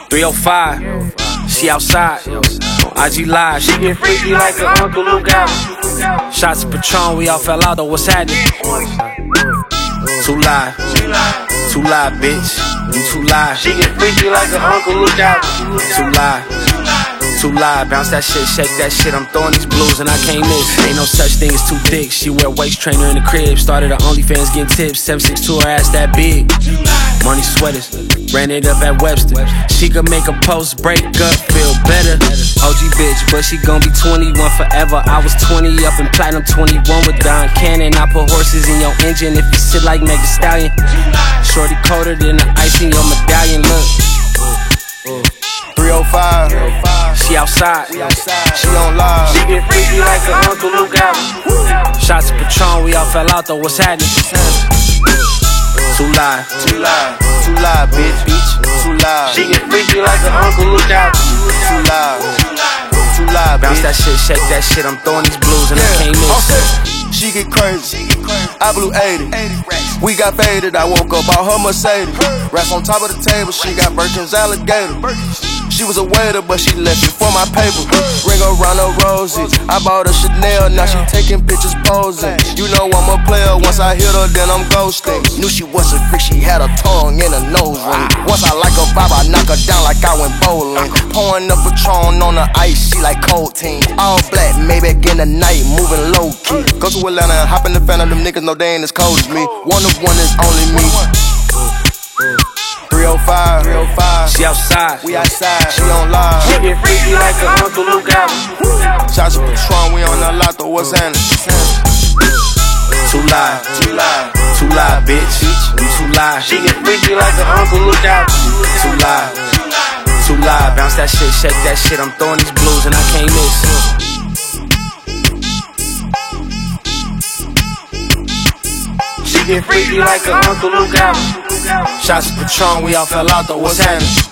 305, she outside, IG Live, she get freaky like her Uncle Luke out. Shots of Patron, we all fell out though, what's happening? Too live, bitch, you too live. She get freaky like her Uncle Luke out. Too live, bounce that shit, shake that shit. I'm throwing these blues and I can't miss. Ain't no such thing as too thick. She wear waist trainer in the crib. Started her OnlyFans getting tips. 7'6" her ass that big. Money sweaters, ran it up at Webster. She could make a post break up, feel better. OG bitch, but she gon' be 21 forever. I was 20 up in platinum, 21 with Don Cannon. I put horses in your engine if you sit like Meg Thee Stallion. Shorty colder than the ice in your medallion. Look. 305, she outside, she on live. She get freaky like her Uncle Luke out. Shots of Patron, we all fell out though, what's happening? Too live, bitch, too live. She get freaky like her Uncle Luke out. Too live, bounce that shit, shake that shit. I'm throwing these blues and I can't miss. She get crazy, I blew 80. We got faded, I woke up out her Mercedes. Rats on top of the table, she got Birkin's alligator. She was a waiter, but she left it for my paper. Ring around her rosy, I bought her Chanel, now she taking pictures posing. You know I'm a player, once I hit her, then I'm ghosting. Knew she was a freak, she had a tongue in her nose ring. Once I like her vibe, I knock her down like I went bowling. Pouring up Patron on the ice, she like cold team. All black, Maybach in the night, moving low key. Go to Atlanta and hop in the fan of them niggas, know they ain't as cold as me. One of one is only me. 305, she outside, we outside, she on live. She get freaky like her Uncle Luke out. Shots of Patron, we on the lot though, what's happening? Too live, bitch, you too live. She get freaky like her Uncle Luke out. Too live, bounce that shit, shake that shit. I'm throwing these blues and I can't miss. She get freaky like her Uncle Luke out. Shots of Patron, we all fell out though, what's happening?